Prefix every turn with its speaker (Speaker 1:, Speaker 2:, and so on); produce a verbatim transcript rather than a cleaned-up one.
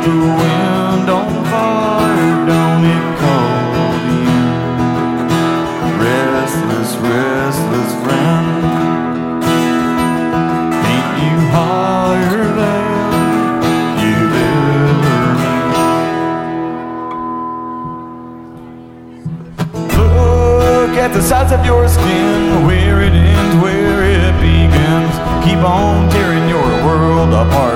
Speaker 1: the wind on fire, don't it call you? Restless, restless friend, ain't you higher than you've ever been? Look at the size of your skin, where it ends, where it begins. Keep on tearing your world apart.